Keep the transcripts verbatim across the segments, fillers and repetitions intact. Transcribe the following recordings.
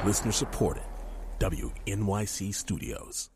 Listener supported. W N Y C Studios.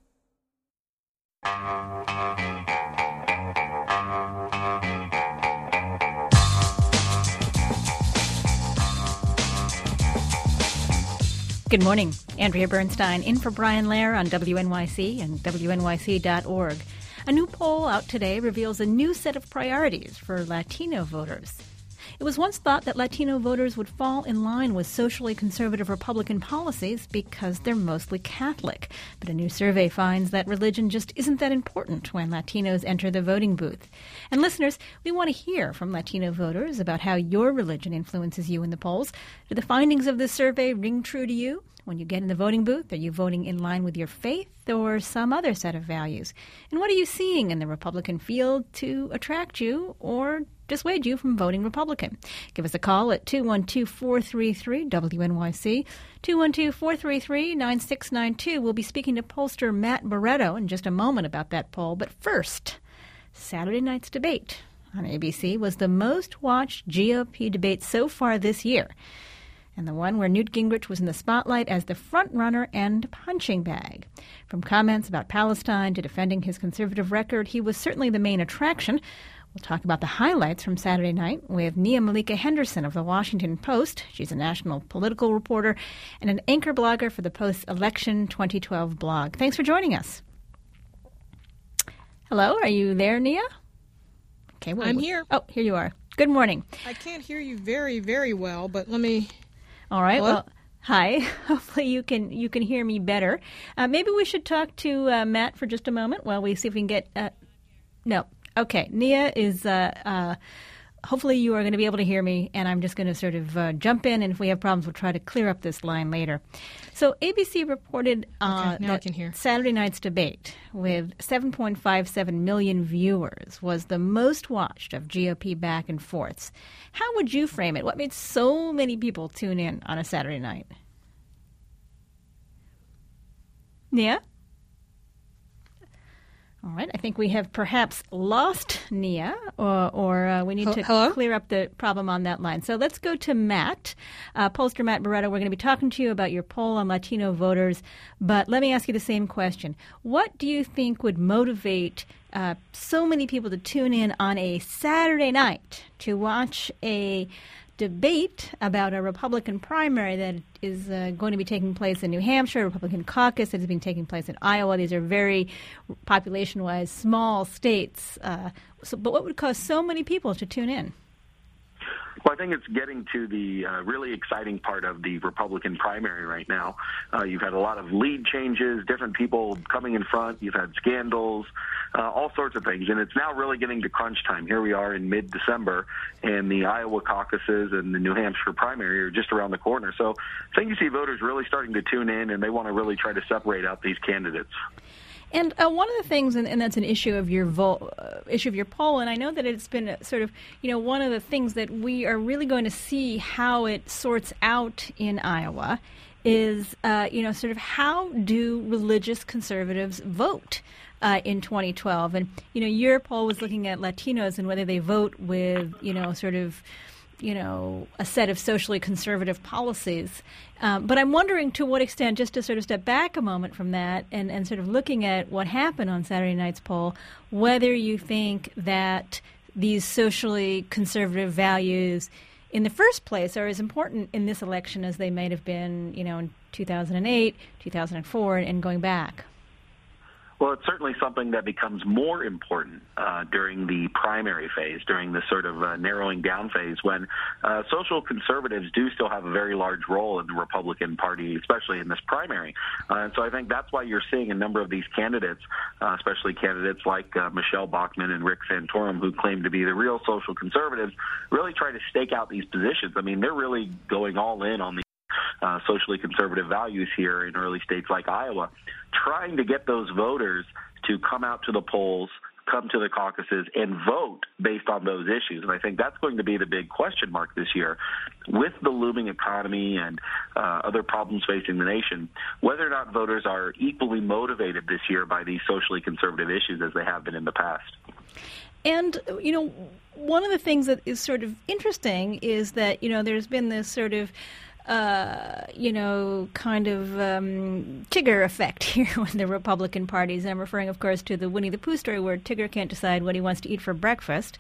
Good morning. Andrea Bernstein in for Brian Lair on W N Y C and W N Y C dot org. A new poll out today reveals a new set of priorities for Latino voters. It was once thought that Latino voters would fall in line with socially conservative Republican policies because they're mostly Catholic. But a new survey finds that religion just isn't that important when Latinos enter the voting booth. And listeners, we want to hear from Latino voters about how your religion influences you in the polls. Do the findings of this survey ring true to you? When you get in the voting booth, are you voting in line with your faith or some other set of values? And what are you seeing in the Republican field to attract you or dissuade you from voting Republican? Give us a call at two one two, four three three, W N Y C, two one two, four three three, nine six nine two. We'll be speaking to pollster Matt Barretto in just a moment about that poll. But first, Saturday night's debate on A B C was the most watched G O P debate so far this year, and the one where Newt Gingrich was in the spotlight as the front-runner and punching bag. From comments about Palestine to defending his conservative record, he was certainly the main attraction. We'll talk about the highlights from Saturday night with Nia Malika Henderson of The Washington Post. She's a national political reporter and an anchor blogger for the Post's Election twenty twelve blog. Thanks for joining us. Hello, are you there, Nia? Okay, well, I'm here. Oh, here you are. Good morning. I can't hear you very, very well, but let me... All right. Hello? Well, hi. Hopefully you can you can hear me better. Uh, maybe we should talk to uh, Matt for just a moment while we see if we can get. Uh, no. Okay. Nia is. Uh, uh, hopefully you are going to be able to hear me, and I'm just going to sort of uh, jump in, and if we have problems, we'll try to clear up this line later. So A B C reported uh, okay, now I that can hear. Saturday night's debate with seven point five seven million viewers was the most watched of G O P back and forths. How would you frame it? What made so many people tune in on a Saturday night? Nia? All right. I think we have perhaps lost Nia, or, or uh, we need to Hello? clear up the problem on that line. So let's go to Matt. Uh, pollster Matt Barretto, we're going to be talking to you about your poll on Latino voters, but let me ask you the same question. What do you think would motivate uh, so many people to tune in on a Saturday night to watch a debate about a Republican primary that is uh, going to be taking place in New Hampshire, a Republican caucus that has been taking place in Iowa? These are very, population-wise, small states. Uh, so, but what would cause so many people to tune in? Well, I think it's getting to the uh, really exciting part of the Republican primary right now. Uh, you've had a lot of lead changes, different people coming in front. You've had scandals, uh, all sorts of things. And it's now really getting to crunch time. Here we are in mid-December, and the Iowa caucuses and the New Hampshire primary are just around the corner. So I think you see voters really starting to tune in, and they want to really try to separate out these candidates. And uh, one of the things, and, and that's an issue of your vo- uh, issue of your poll, and I know that it's been a sort of, you know, one of the things that we are really going to see how it sorts out in Iowa is, uh, you know, sort of how do religious conservatives vote uh, in twenty twelve? And, you know, your poll was looking at Latinos and whether they vote with, you know, sort of, you know, a set of socially conservative policies. Um, but I'm wondering to what extent, just to sort of step back a moment from that and, and sort of looking at what happened on Saturday night's poll, whether you think that these socially conservative values in the first place are as important in this election as they might have been, you know, in two thousand eight, two thousand four, and going back. Well, it's certainly something that becomes more important uh, during the primary phase, during the sort of uh, narrowing down phase, when uh, social conservatives do still have a very large role in the Republican Party, especially in this primary. Uh, and so I think that's why you're seeing a number of these candidates, uh, especially candidates like uh, Michelle Bachmann and Rick Santorum, who claim to be the real social conservatives, really try to stake out these positions. I mean, they're really going all in on the Uh, socially conservative values here in early states like Iowa, trying to get those voters to come out to the polls, come to the caucuses, and vote based on those issues. And I think that's going to be the big question mark this year. With the looming economy and uh, other problems facing the nation, whether or not voters are equally motivated this year by these socially conservative issues as they have been in the past. And, you know, one of the things that is sort of interesting is that, you know, there's been this sort of uh, you know, kind of um, Tigger effect here with the Republican parties. I'm referring, of course, to the Winnie the Pooh story where Tigger can't decide what he wants to eat for breakfast.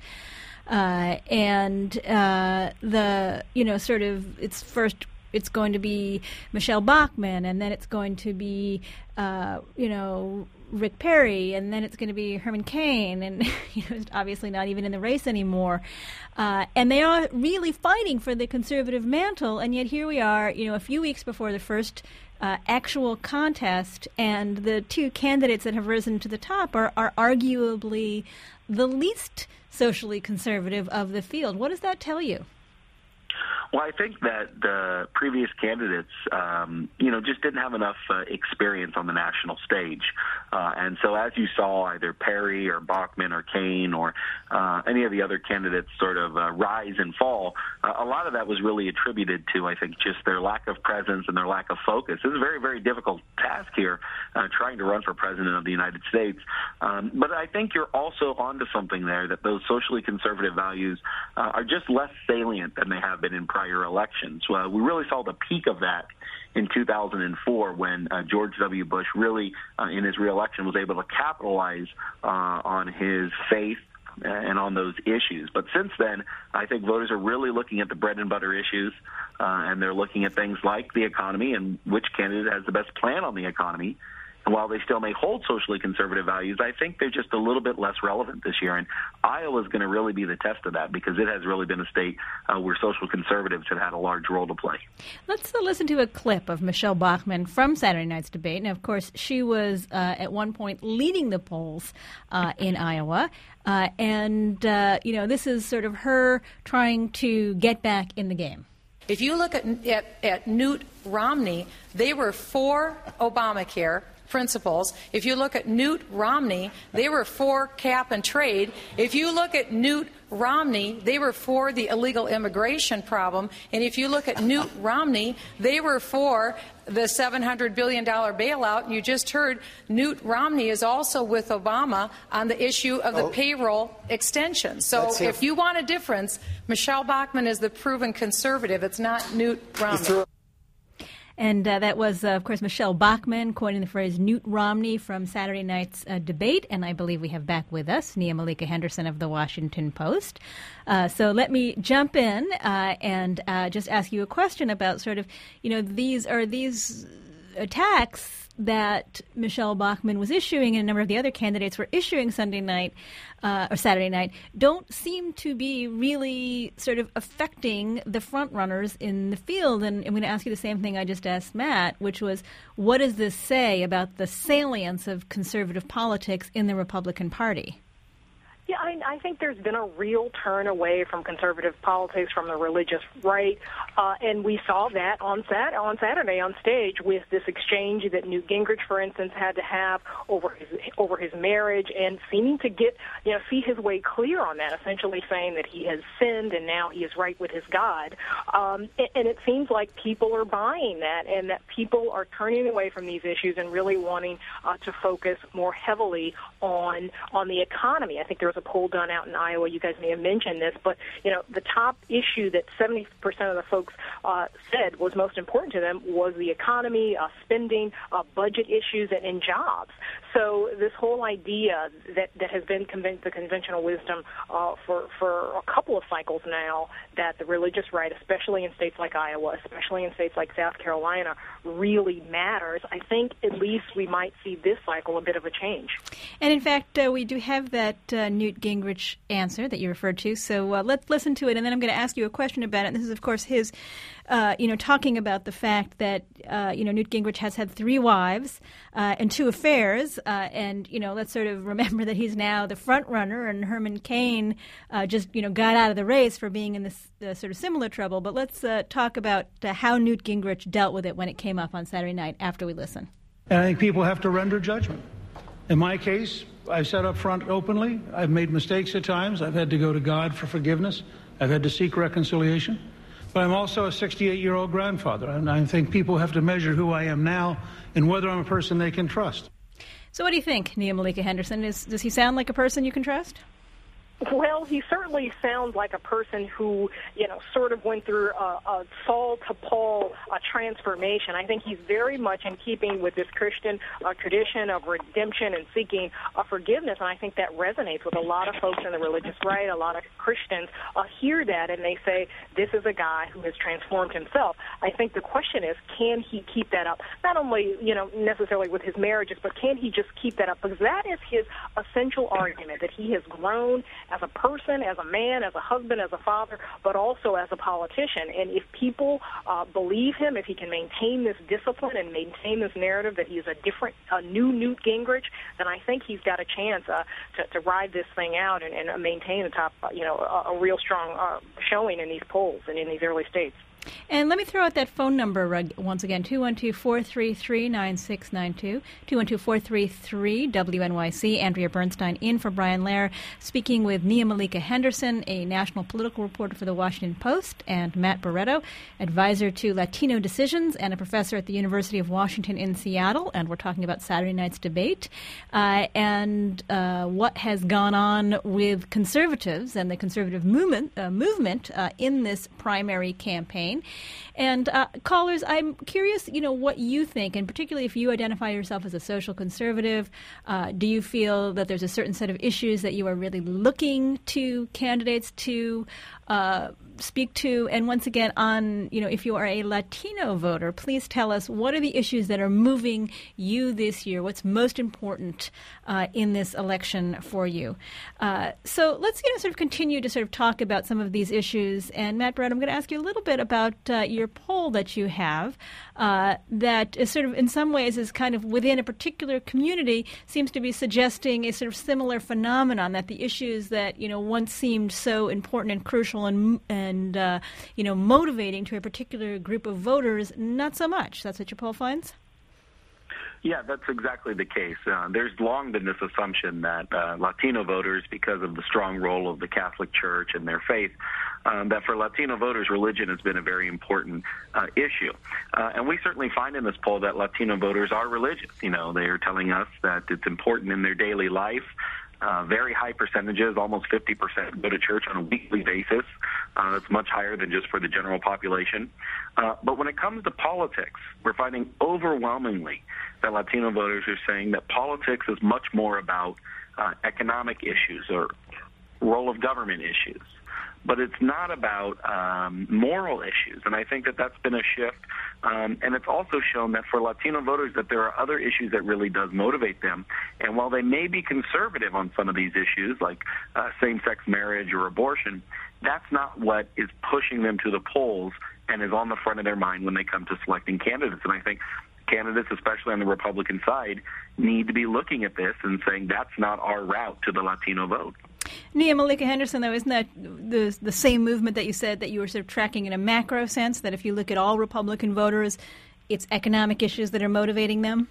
Uh, and uh, the, you know, sort of, it's first, it's going to be Michelle Bachmann, and then it's going to be, uh, you know, Rick Perry, and then it's going to be Herman Cain, and you know, it's obviously not even in the race anymore. Uh, and they are really fighting for the conservative mantle, and yet here we are, you know, a few weeks before the first uh, actual contest, and the two candidates that have risen to the top are, are arguably the least socially conservative of the field. What does that tell you? Well, I think that the previous candidates, um, you know, just didn't have enough uh, experience on the national stage. Uh, and so as you saw either Perry or Bachmann or Cain or uh, any of the other candidates sort of uh, rise and fall, uh, a lot of that was really attributed to, I think, just their lack of presence and their lack of focus. It's a very, very difficult task here, uh, trying to run for president of the United States. Um, but I think you're also onto something there, that those socially conservative values uh, are just less salient than they have been in prior elections. Well, we really saw the peak of that in two thousand four when uh, George W. Bush really, uh, in his reelection, was able to capitalize uh, on his faith and on those issues. But since then, I think voters are really looking at the bread and butter issues, uh, and they're looking at things like the economy and which candidate has the best plan on the economy. And while they still may hold socially conservative values, I think they're just a little bit less relevant this year. And Iowa is going to really be the test of that, because it has really been a state uh, where social conservatives have had a large role to play. Let's uh, listen to a clip of Michelle Bachmann from Saturday night's debate. Now, of course, she was uh, at one point leading the polls uh, in Iowa. Uh, and, uh, you know, this is sort of her trying to get back in the game. If you look at, at, at Newt Romney, they were for Obamacare principles. If you look at Newt Romney, they were for cap and trade. If you look at Newt Romney, they were for the illegal immigration problem. And if you look at Newt Romney, they were for the seven hundred billion dollars bailout. You just heard Newt Romney is also with Obama on the issue of the oh. payroll extension. So if you want a difference, Michelle Bachmann is the proven conservative. It's not Newt Romney. And uh, that was, uh, of course, Michelle Bachmann coining the phrase Newt Romney from Saturday night's uh, debate. And I believe we have back with us Nia Malika Henderson of The Washington Post. Uh, so let me jump in uh, and uh, just ask you a question about sort of, you know, these are these attacks that Michelle Bachmann was issuing and a number of the other candidates were issuing Sunday night uh, or Saturday night don't seem to be really sort of affecting the front runners in the field. And I'm going to ask you the same thing I just asked Matt, which was, what does this say about the salience of conservative politics in the Republican Party? Yeah, I, I think there's been a real turn away from conservative politics, from the religious right, uh, and we saw that on Sat on Saturday on stage with this exchange that Newt Gingrich, for instance, had to have over his over his marriage, and seeming to get you know see his way clear on that, essentially saying that he has sinned and now he is right with his God. Um, and, and it seems like people are buying that, and that people are turning away from these issues and really wanting uh, to focus more heavily on on the economy. I think there was a poll done out in Iowa. You guys may have mentioned this, but you know the top issue that seventy percent of the folks uh, said was most important to them was the economy, uh, spending, uh, budget issues, and, and jobs. So this whole idea that that has been conven- the conventional wisdom uh, for for a couple of cycles now, that the religious right, especially in states like Iowa, especially in states like South Carolina, really matters. I think at least we might see this cycle a bit of a change. And in fact, uh, we do have that uh, Newt Gingrich answer that you referred to. So uh, let's listen to it, and then I'm going to ask you a question about it. And this is, of course, his, uh, you know, talking about the fact that, uh, you know, Newt Gingrich has had three wives uh, and two affairs. Uh, and, you know, let's sort of remember that he's now the front runner, and Herman Cain uh, just, you know, got out of the race for being in this uh, sort of similar trouble. But let's uh, talk about uh, how Newt Gingrich dealt with it when it came up on Saturday night after we listen. And I think people have to render judgment. In my case, I've said up front openly, I've made mistakes at times. I've had to go to God for forgiveness. I've had to seek reconciliation. But I'm also a sixty-eight-year-old grandfather, and I think people have to measure who I am now and whether I'm a person they can trust. So what do you think, Nia Malika Henderson? Is, does he sound like a person you can trust? Well, he certainly sounds like a person who, you know, sort of went through a, a Saul to Paul uh, transformation. I think he's very much in keeping with this Christian uh, tradition of redemption and seeking uh, forgiveness, and I think that resonates with a lot of folks in the religious right. A lot of Christians uh, hear that, and they say, this is a guy who has transformed himself. I think the question is, can he keep that up? Not only, you know, necessarily with his marriages, but can he just keep that up? Because that is his essential argument, that he has grown as a person, as a man, as a husband, as a father, but also as a politician. And if people uh, believe him, if he can maintain this discipline and maintain this narrative that he's a different, a new Newt Gingrich, then I think he's got a chance uh, to, to ride this thing out and, and maintain the top, uh, you know, a, a real strong uh, showing in these polls and in these early states. And let me throw out that phone number uh, once again, two one two, four three three, nine six nine two, two one two, four three three, W N Y C. Andrea Bernstein in for Brian Lehrer, speaking with Nia Malika Henderson, a national political reporter for the Washington Post, and Matt Barretto, advisor to Latino Decisions and a professor at the University of Washington in Seattle. And we're talking about Saturday night's debate uh, and uh, what has gone on with conservatives and the conservative movement, uh, movement uh, in this primary campaign. And uh, callers, I'm curious, you know, what you think, and particularly if you identify yourself as a social conservative, uh, do you feel that there's a certain set of issues that you are really looking to candidates to uh, speak to? And once again, on, you know, if you are a Latino voter, please tell us, what are the issues that are moving you this year? What's most important uh, in this election for you? Uh, so let's, you know, sort of continue to sort of talk about some of these issues. And Matt Barretto, I'm going to ask you a little bit about uh, your poll that you have uh, that is sort of in some ways is kind of within a particular community, seems to be suggesting a sort of similar phenomenon, that the issues that, you know, once seemed so important and crucial and, and uh, you know, motivating to a particular group of voters, not so much. That's what your poll finds? Yeah, that's exactly the case. Uh, there's long been this assumption that uh, Latino voters, because of the strong role of the Catholic Church and their faith, um, that for Latino voters, religion has been a very important uh, issue. Uh, and we certainly find in this poll that Latino voters are religious. You know, they are telling us that it's important in their daily life. Uh, very high percentages, almost fifty percent, go to church on a weekly basis. Uh, it's much higher than just for the general population. Uh, but when it comes to politics, we're finding overwhelmingly that Latino voters are saying that politics is much more about uh, economic issues or role of government issues. But it's not about um, moral issues, and I think that that's been a shift. Um, and it's also shown that for Latino voters that there are other issues that really does motivate them. And while they may be conservative on some of these issues, like uh, same-sex marriage or abortion, that's not what is pushing them to the polls and is on the front of their mind when they come to selecting candidates. And I think candidates, especially on the Republican side, need to be looking at this and saying that's not our route to the Latino vote. Nia Malika Henderson, though, isn't that the the same movement that you said that you were sort of tracking in a macro sense, that if you look at all Republican voters, it's economic issues that are motivating them?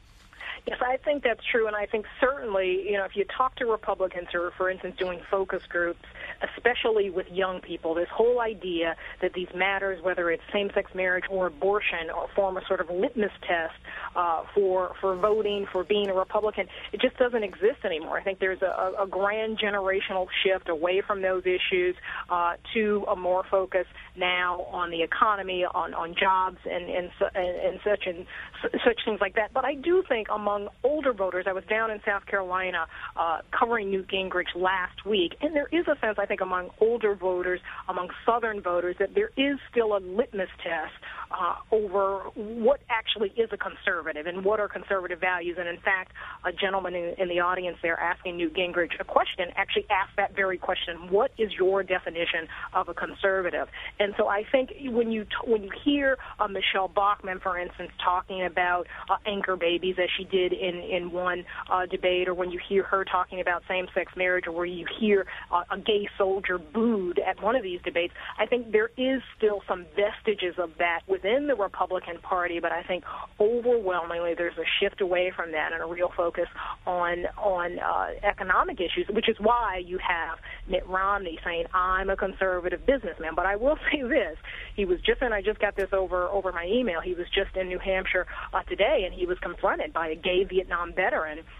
Yes, I think that's true, and I think certainly, you know, if you talk to Republicans who are, for instance, doing focus groups, especially with young people, this whole idea that these matters, whether it's same-sex marriage or abortion, or form a sort of litmus test uh, for for voting, for being a Republican, it just doesn't exist anymore. I think there's a, a grand generational shift away from those issues uh, to a more focus now on the economy, on, on jobs, and and, and and such and such things like that. But I do think among older voters, I was down in South Carolina uh, covering Newt Gingrich last week, and there is a sense, I think, among older voters, among Southern voters, that there is still a litmus test uh, over what actually is a conservative and what are conservative values. And in fact, a gentleman in, in the audience there asking Newt Gingrich a question actually asked that very question: what is your definition of a conservative? And so I think when you t- when you hear uh, Michelle Bachmann, for instance, talking about uh, anchor babies, as she did in, in one uh, debate, or when you hear her talking about same-sex marriage, or where you hear uh, a gay soldier booed at one of these debates, I think there is still some vestiges of that within the Republican Party, but I think overwhelmingly there's a shift away from that and a real focus on on uh, economic issues, which is why you have Mitt Romney saying, I'm a conservative businessman. But I will say this, he was just, and I just got this over, over my email, he was just in New Hampshire uh, today, and he was confronted by a gay Vietnam veteran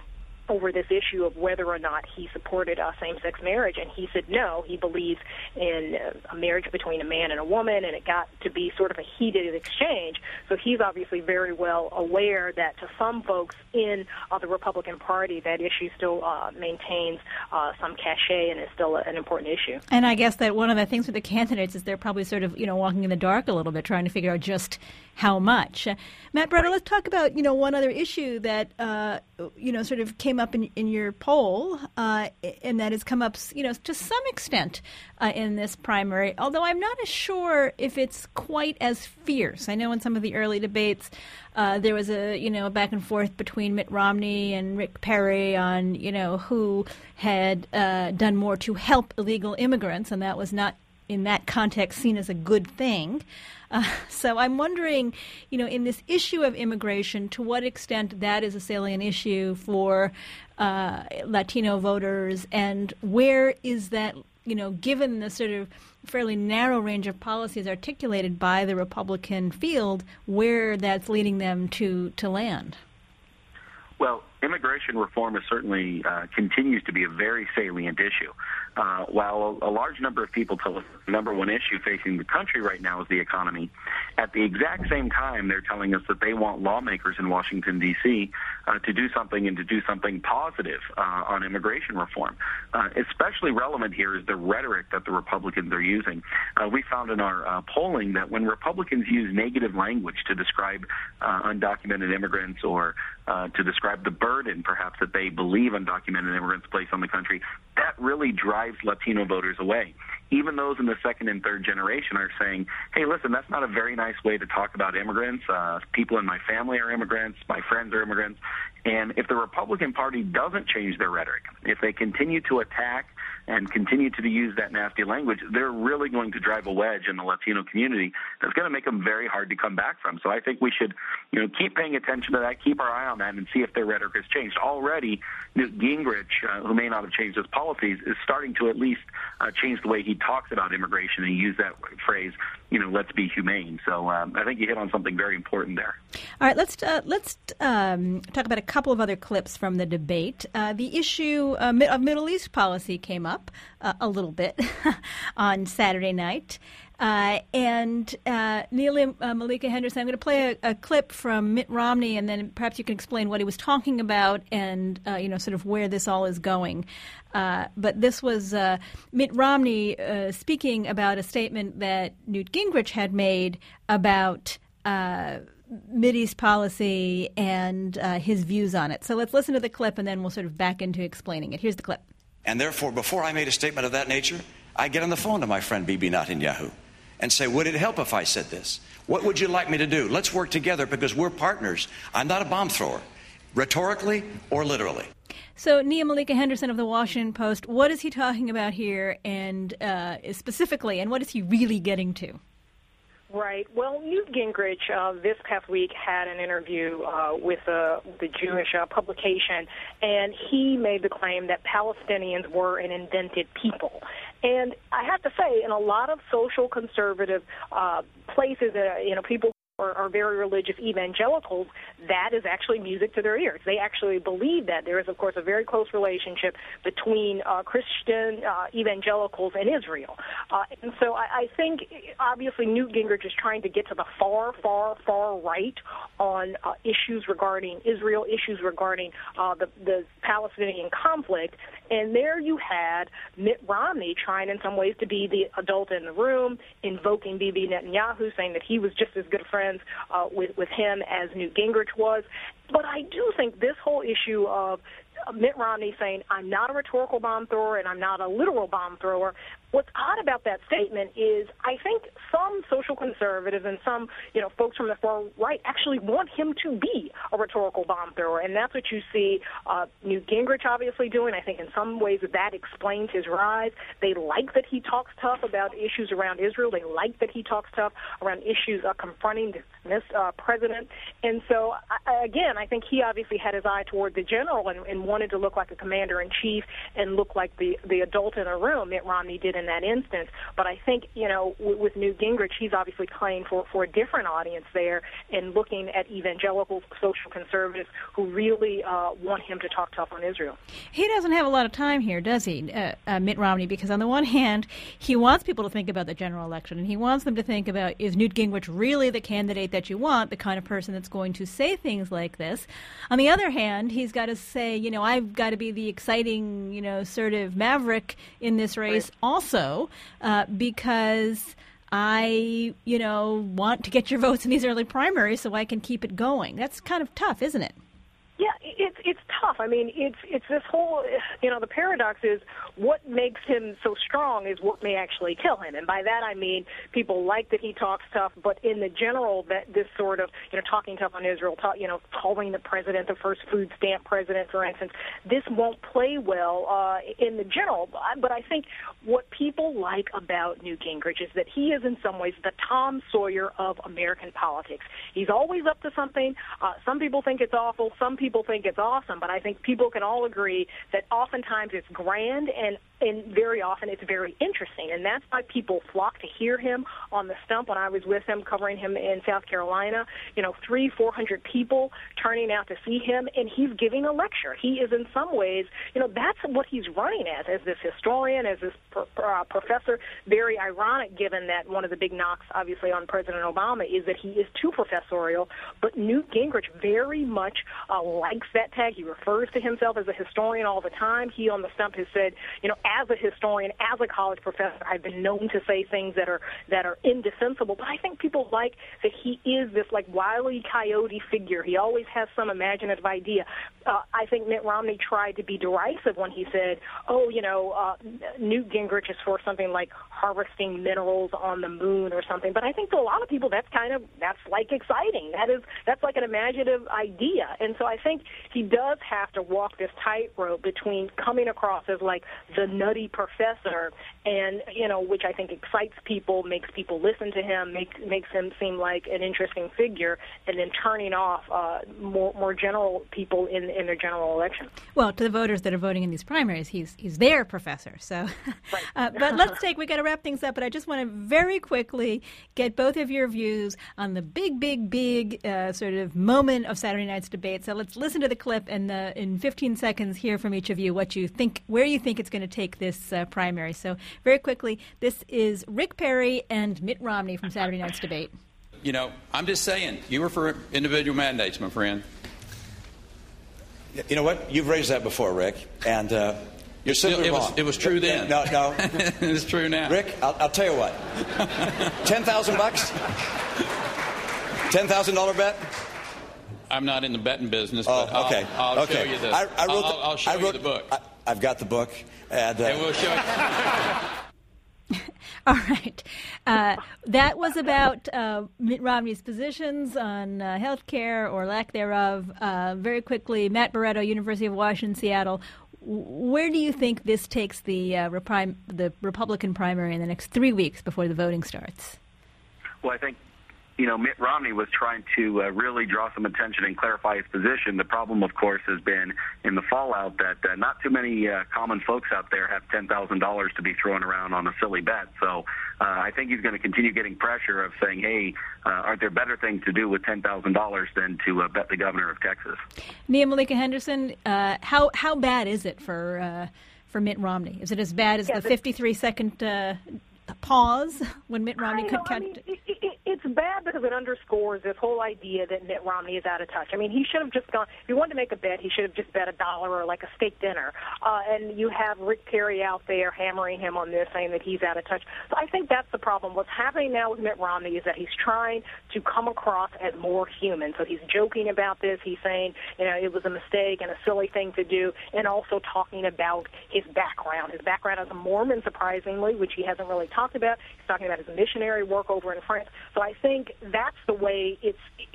over this issue of whether or not he supported uh, same-sex marriage, and he said no, he believes in uh, a marriage between a man and a woman, and it got to be sort of a heated exchange. So he's obviously very well aware that to some folks in uh, the Republican Party, that issue still uh, maintains uh, some cachet and is still an important issue. And I guess that one of the things with the candidates is they're probably sort of, you know, walking in the dark a little bit, trying to figure out just how much. Uh, Matt Breder, let's talk about, you know, one other issue that, uh, you know, sort of came up in, in your poll, uh, and that has come up, you know, to some extent uh, in this primary, although I'm not as sure if it's quite as fierce. I know in some of the early debates uh, there was a, you know, a back and forth between Mitt Romney and Rick Perry on, you know, who had uh, done more to help illegal immigrants, and that was not in that context seen as a good thing. Uh, so I'm wondering, you know, in this issue of immigration, to what extent that is a salient issue for uh, Latino voters, and where is that, you know, given the sort of fairly narrow range of policies articulated by the Republican field, where that's leading them to, to land? Well, immigration reform is certainly uh, continues to be a very salient issue. Uh, while a, a large number of people tell us the number one issue facing the country right now is the economy, at the exact same time they're telling us that they want lawmakers in Washington, D C uh, to do something and to do something positive uh, on immigration reform. Uh, especially relevant here is the rhetoric that the Republicans are using. Uh, we found in our uh, polling that when Republicans use negative language to describe uh, undocumented immigrants or uh, to describe the burden, perhaps, that they believe undocumented immigrants place on the country, that really drives Latino voters away. Even those in the second and third generation are saying, hey, listen, that's not a very nice way to talk about immigrants. Uh, people in my family are immigrants. My friends are immigrants. And if the Republican Party doesn't change their rhetoric, if they continue to attack and continue to use that nasty language, they're really going to drive a wedge in the Latino community that's going to make them very hard to come back from. So I think we should, you know, keep paying attention to that, keep our eye on that, and see if their rhetoric has changed. Already, Newt Gingrich, uh, who may not have changed his policies, is starting to at least uh, change the way he talks about immigration and use that phrase, you know, let's be humane. So um, I think you hit on something very important there. All right, let's uh, let's um, talk about a couple of other clips from the debate. Uh, the issue uh, of Middle East policy came up uh, a little bit on Saturday night. Uh, and uh, Neil uh, Malika Henderson, I'm going to play a, a clip from Mitt Romney, and then perhaps you can explain what he was talking about and, uh, you know, sort of where this all is going. Uh, but this was uh, Mitt Romney uh, speaking about a statement that Newt Gingrich had made about uh, Mideast policy and uh, his views on it. So let's listen to the clip, and then we'll sort of back into explaining it. Here's the clip. And therefore, before I made a statement of that nature, I get on the phone to my friend Bibi Netanyahu and say, would it help if I said this? What would you like me to do? Let's work together because we're partners. I'm not a bomb thrower, rhetorically or literally. So Nia Malika Henderson of the Washington Post, what is he talking about here, and uh, specifically, and what is he really getting to? Right. Well, Newt Gingrich uh, this past week had an interview uh, with uh, the Jewish uh, publication, and he made the claim that Palestinians were an invented people. And I have to say, in a lot of social conservative uh, places, uh, you know, people Are, are very religious evangelicals, that is actually music to their ears. They actually believe that. There is, of course, a very close relationship between uh, Christian uh, evangelicals and Israel. Uh, and so I, I think, obviously, Newt Gingrich is trying to get to the far, far, far right on uh, issues regarding Israel, issues regarding uh, the, the Palestinian conflict. And there you had Mitt Romney trying in some ways to be the adult in the room, invoking Bibi Netanyahu, saying that he was just as good a friend Uh, with, with him as Newt Gingrich was. But I do think this whole issue of Mitt Romney saying, I'm not a rhetorical bomb thrower and I'm not a literal bomb thrower, what's odd about that statement is I think some social conservatives and some, you know, folks from the far right actually want him to be a rhetorical bomb thrower, and that's what you see uh, Newt Gingrich obviously doing. I think in some ways that explains his rise. They like that he talks tough about issues around Israel. They like that he talks tough around issues uh, confronting this uh, president. And so, I, again, I think he obviously had his eye toward the general and, and wanted to look like a commander-in-chief and look like the, the adult in the room. Mitt Romney did in that instance. But I think, you know, with, with Newt Gingrich, he's obviously obviously playing for, for a different audience there and looking at evangelical social conservatives who really uh, want him to talk tough on Israel. He doesn't have a lot of time here, does he, uh, uh, Mitt Romney? Because on the one hand, he wants people to think about the general election, and he wants them to think about, is Newt Gingrich really the candidate that you want, the kind of person that's going to say things like this? On the other hand, he's got to say, you know, I've got to be the exciting, you know, assertive maverick in this race right. also, uh, because I, you know, want to get your votes in these early primaries so I can keep it going. That's kind of tough, isn't it? Yeah, it's it's tough. I mean, it's it's this whole, you know, the paradox is what makes him so strong is what may actually kill him. And by that I mean people like that he talks tough, but in the general, that this sort of, you know, talking tough on Israel, talk, you know, calling the president the first food stamp president, for instance, this won't play well uh, in the general. But I think what people like about Newt Gingrich is that he is in some ways the Tom Sawyer of American politics. He's always up to something. Uh, some people think it's awful. Some people People think it's awesome, but I think people can all agree that oftentimes it's grand and, and very often it's very interesting. And that's why people flock to hear him on the stump. When I was with him covering him in South Carolina, you know, three, four hundred people turning out to see him, and he's giving a lecture. He is in some ways, you know, that's what he's running as, as this historian, as this pro, uh, professor. Very ironic, given that one of the big knocks, obviously, on President Obama is that he is too professorial. But Newt Gingrich very much uh, likes that tag. He refers to himself as a historian all the time. He on the stump has said, you know, as a historian, as a college professor, I've been known to say things that are that are indefensible. But I think people like that he is this like Wile E. Coyote figure. He always has some imaginative idea. Uh, I think Mitt Romney tried to be derisive when he said, oh, you know, uh, Newt Gingrich is for something like harvesting minerals on the moon or something. But I think to a lot of people that's kind of, that's like exciting. That is, that's like an imaginative idea. And so I think he does have to walk this tightrope between coming across as like the nutty professor and, you know, which I think excites people, makes people listen to him, make, makes him seem like an interesting figure, and then turning off uh, more, more general people in, in their general election. Well, to the voters that are voting in these primaries, he's he's their professor. So, right. uh, but let's take, we got to wrap things up, but I just want to very quickly get both of your views on the big, big, big uh, sort of moment of Saturday night's debate. So let's listen to the clip and uh, in fifteen seconds hear from each of you what you think, where you think it's going to take this uh, primary. So very quickly, this is Rick Perry and Mitt Romney from Saturday night's debate. You know, I'm just saying, you were for individual mandates, my friend. You know what? You've raised that before, Rick, and uh, you're simply it, it wrong. Was, it was true then. No, no. It's true now. Rick, I'll, I'll tell you what. Ten thousand bucks. Ten thousand dollar bet. I'm not in the betting business, oh, but okay. I'll, I'll okay. show you the. I, I wrote I'll, the, I'll show I wrote, you the book. I, I've got the book, and, uh, and we'll show you. All right. Uh, that was about uh, Mitt Romney's positions on uh, health care or lack thereof. Uh, very quickly, Matt Barretto, University of Washington, Seattle. Where do you think this takes the uh, repri- the Republican primary in the next three weeks before the voting starts? Well, I think, you know, Mitt Romney was trying to uh, really draw some attention and clarify his position. The problem, of course, has been in the fallout that uh, not too many uh, common folks out there have ten thousand dollars to be thrown around on a silly bet. So uh, I think he's going to continue getting pressure of saying, hey, uh, aren't there better things to do with ten thousand dollars than to uh, bet the governor of Texas? Nia Malika Henderson, uh, how how bad is it for uh, for Mitt Romney? Is it as bad as yeah, the fifty-three second uh, pause when Mitt Romney could count? I mean, it, it, it's bad because it underscores this whole idea that Mitt Romney is out of touch. I mean, he should have just gone, if he wanted to make a bet, he should have just bet a dollar or like a steak dinner. Uh, and you have Rick Perry out there hammering him on this, saying that he's out of touch. So I think that's the problem. What's happening now with Mitt Romney is that he's trying to come across as more human. So he's joking about this. He's saying, you know, it was a mistake and a silly thing to do, and also talking about his background. His background as a Mormon, surprisingly, which he hasn't really talked about. He's talking about his missionary work over in France. So I think that's the way it's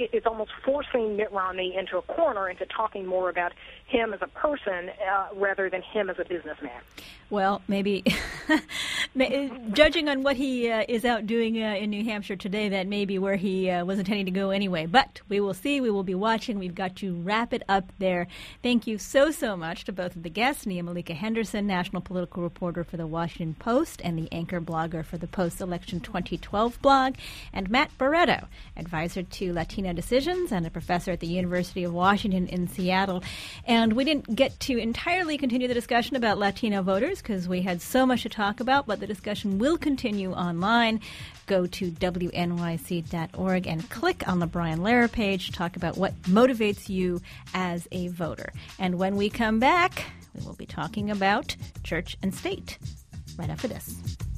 it, it's almost forcing Mitt Romney into a corner, into talking more about him as a person uh, rather than him as a businessman. Well, maybe judging on what he uh, is out doing uh, in New Hampshire today, that may be where he uh, was intending to go anyway. But we will see. We will be watching. We've got to wrap it up there. Thank you so, so much to both of the guests, Nia Malika Henderson, national political reporter for the Washington Post and the anchor blogger for the Post-Election twenty twelve blog, and Matt Barretto, advisor to Latino Decisions and a professor at the University of Washington in Seattle. And we didn't get to entirely continue the discussion about Latino voters because we had so much to talk about, but the discussion will continue online. Go to W N Y C dot org and click on the Brian Lehrer page to talk about what motivates you as a voter. And when we come back, we will be talking about church and state right after this.